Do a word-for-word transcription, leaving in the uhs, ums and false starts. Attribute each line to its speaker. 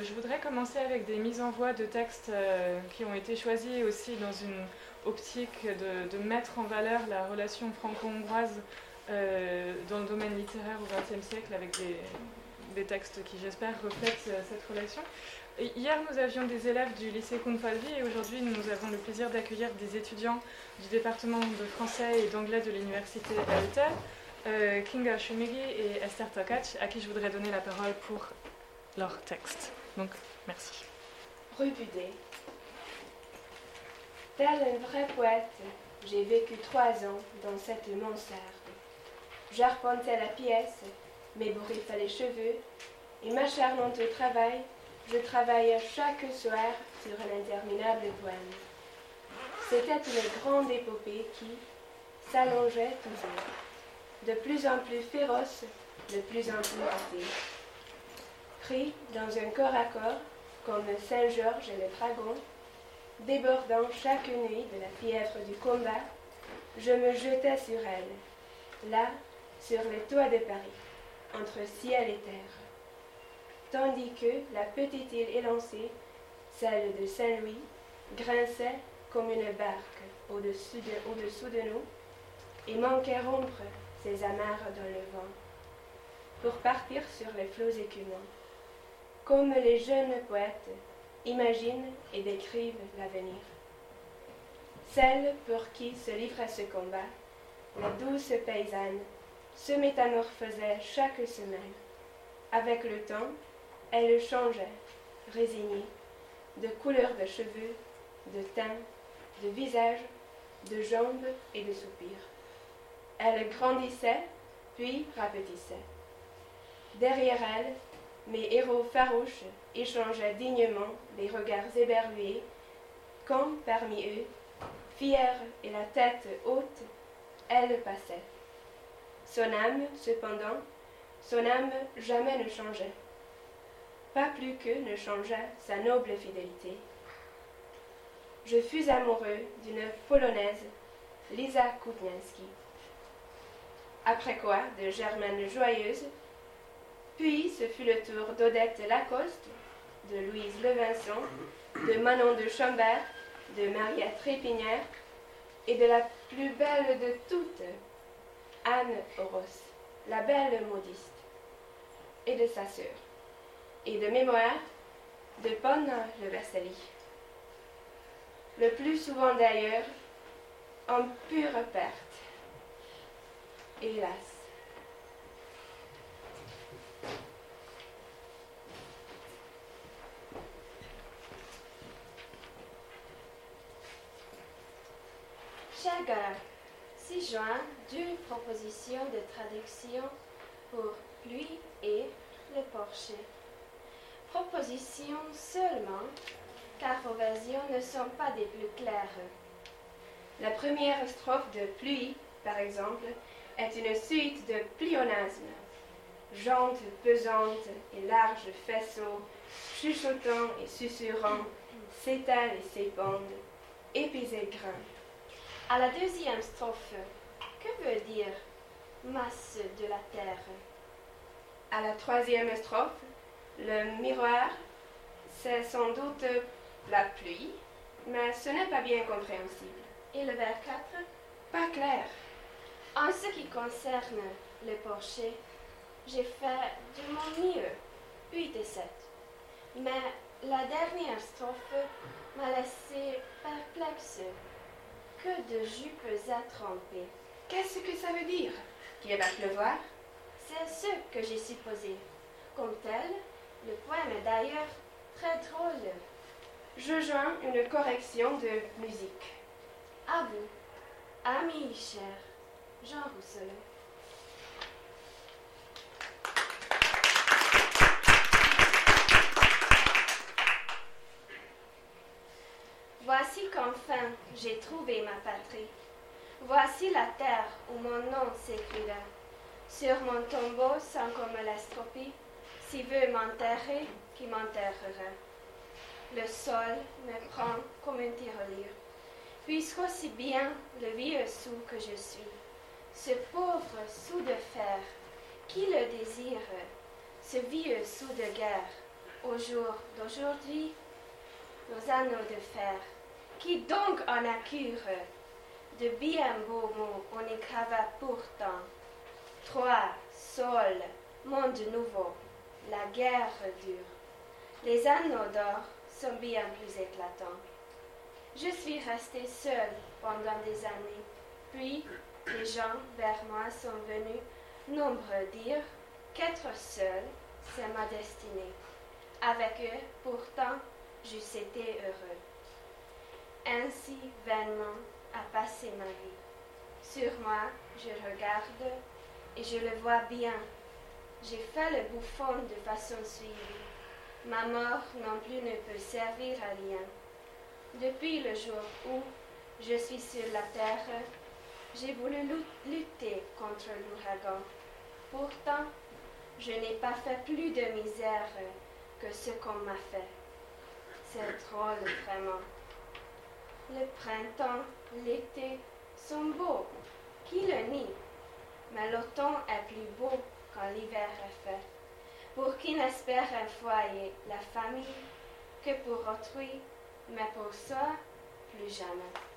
Speaker 1: je voudrais commencer avec des mises en voix de textes euh, qui ont été choisis aussi dans une optique de, de mettre en valeur la relation franco-hongroise euh, dans le domaine littéraire au vingtième siècle, avec des, des textes qui, j'espère, reflètent euh, cette relation. Et hier, nous avions des élèves du lycée Kunfalvi et aujourd'hui, nous avons le plaisir d'accueillir des étudiants du département de français et d'anglais de l'université E T, euh, Kinga Shumigi et Esther Tokac, à qui je voudrais donner la parole pour leur texte. Donc, merci.
Speaker 2: Rue Budet. Tel un vrai poète, j'ai vécu trois ans dans cette mansarde. J'arpentais la pièce, m'ébouriffais les cheveux, et m'acharnant au travail, je travaillais chaque soir sur un interminable poème. C'était une grande épopée qui s'allongeait toujours, de plus en plus féroce, de plus en plus rapide. Pris dans un corps à corps, comme Saint-Georges et le dragon, débordant chaque nuit de la fièvre du combat, je me jetais sur elle, là, sur les toits de Paris, entre ciel et terre. Tandis que la petite île élancée, celle de Saint-Louis, grinçait comme une barque au-dessus de, au-dessous de nous et manquait rompre ses amarres dans le vent, pour partir sur les flots écumants. Comme les jeunes poètes imaginent et décrivent l'avenir. Celle pour qui se livrait ce combat, la douce paysanne, se métamorphosait chaque semaine. Avec le temps, elle changeait, résignée, de couleur de cheveux, de teint, de visage, de jambes et de soupirs. Elle grandissait, puis rapetissait. Derrière elle, mes héros farouches échangeaient dignement des regards éberlués, quand, parmi eux, fière et la tête haute, elle passait. Son âme, cependant, son âme jamais ne changeait. Pas plus que ne changea sa noble fidélité. Je fus amoureux d'une Polonaise, Lisa Kutnianski. Après quoi, de Germaine Joyeuse, puis ce fut le tour d'Odette Lacoste, de Louise Levinson, de Manon de Chambert, de Maria Trépinière et de la plus belle de toutes, Anne Horos, la belle modiste, et de sa sœur, et de mémoire de Ponna le Vassali. Le plus souvent d'ailleurs, en pure perte. Hélas.
Speaker 3: Cher Garak, six juin, deux propositions de traduction pour lui et le porcher. Propositions seulement, car vos versions ne sont pas des plus claires.
Speaker 2: La première strophe de Pluie, par exemple, est une suite de pléonasmes. Jante pesante et large faisceau, chuchotant et susurrant, s'étale et s'épandent, épais et grains.
Speaker 3: À la deuxième strophe, que veut dire masse de la terre?
Speaker 2: À la troisième strophe, le miroir, c'est sans doute la pluie, mais ce n'est pas bien compréhensible.
Speaker 3: Et le vers quatre?
Speaker 2: Pas clair.
Speaker 3: En ce qui concerne le porcher, j'ai fait de mon mieux, huit et sept. Mais la dernière strophe m'a laissé perplexe. Que de jupes à tremper.
Speaker 2: Qu'est-ce que ça veut dire? Qu'il va pleuvoir?
Speaker 3: C'est ce que j'ai supposé. Comme tel, le poème est d'ailleurs très drôle.
Speaker 2: Je joins une correction de musique.
Speaker 3: À vous, amis chers, Jean Rousselot. Voici qu'enfin j'ai trouvé ma patrie. Voici la terre où mon nom s'écrira. Sur mon tombeau sans comme l'astropie, si veut m'enterrer, qui m'enterrera. Le sol me prend comme une tirelire, puisqu'aussi bien le vieux sou que je suis, ce pauvre sou de fer, qui le désire, ce vieux sou de guerre, au jour d'aujourd'hui, nos anneaux de fer, qui donc en accurent de bien beaux mots, on y grava pourtant trois, sol, monde nouveau, la guerre dure. Les anneaux d'or sont bien plus éclatants. Je suis restée seule pendant des années, puis les gens vers moi sont venus, nombreux dire qu'être seule, c'est ma destinée. Avec eux, pourtant, j'eusse été heureux. Ainsi, vainement, a passé ma vie. Sur moi, je regarde et je le vois bien. J'ai fait le bouffon de façon suivie. Ma mort non plus ne peut servir à rien. Depuis le jour où je suis sur la terre, j'ai voulu lutter contre l'ouragan. Pourtant, je n'ai pas fait plus de misère que ce qu'on m'a fait. C'est drôle vraiment. Le printemps, l'été sont beaux. Qui le nie? Mais l'automne est plus beau quand l'hiver est fait. Pour qui n'espère un foyer, la famille, que pour autrui, mais pour soi, plus jamais.